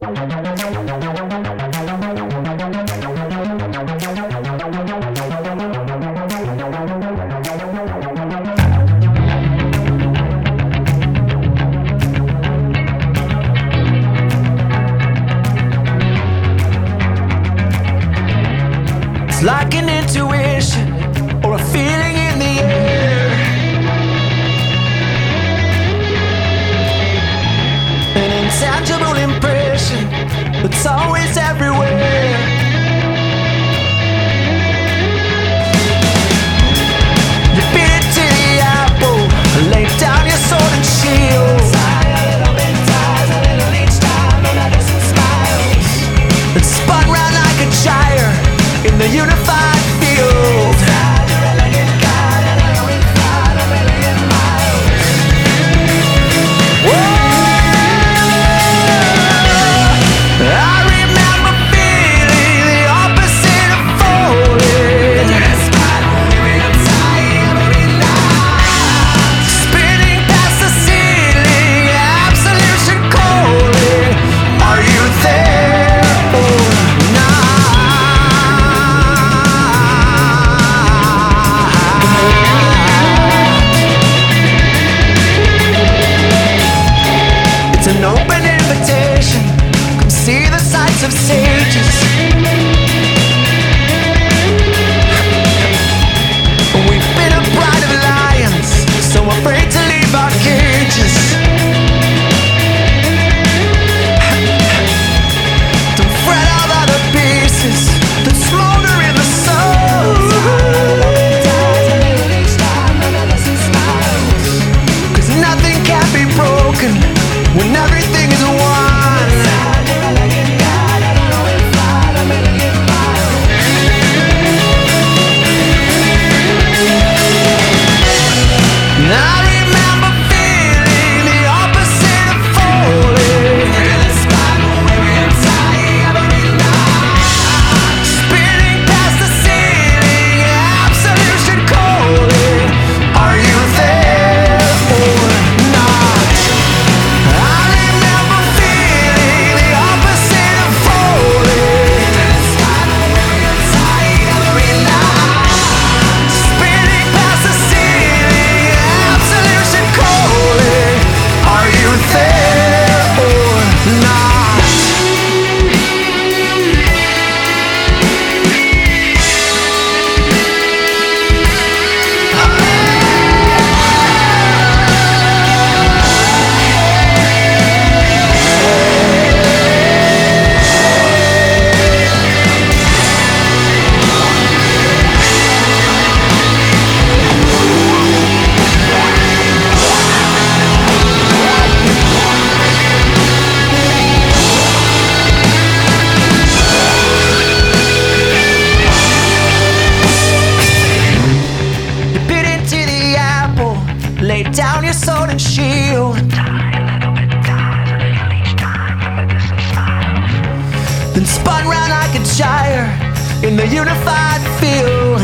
It's like an intuition or a feeling in the air, an intangible impression that's always everywhere. You beat it to the apple, lay down your sword and shield. Sigh a little bit, dies a little each time, no medicine smiles. It spun round like a gyre in the unified field. Inside your elegant God, and I know we've fly a million miles. Whoa! I remember feeling the opposite of falling. The spot when I'm tired every night, spinning past the ceiling, absolution calling. Are you there or not? It's an open invitation. Come see the sights of sages. We've been a bride of lions, so afraid to leave our cages. Don't fret about the pieces that smolder in the soul. 'Cause nothing can be broken when everything is one. I remember feeling the opposite of falling. In a spot where I'm tired every night, spinning past the ceiling, absolution calling. Are you there or not? I remember feeling the opposite of falling. In a spot where I'm tired every night, spinning past the ceiling, absolution calling. Are you there or not? You bit into the apple, lay down your sword and shield. Then spun round like a gyre in the unified field.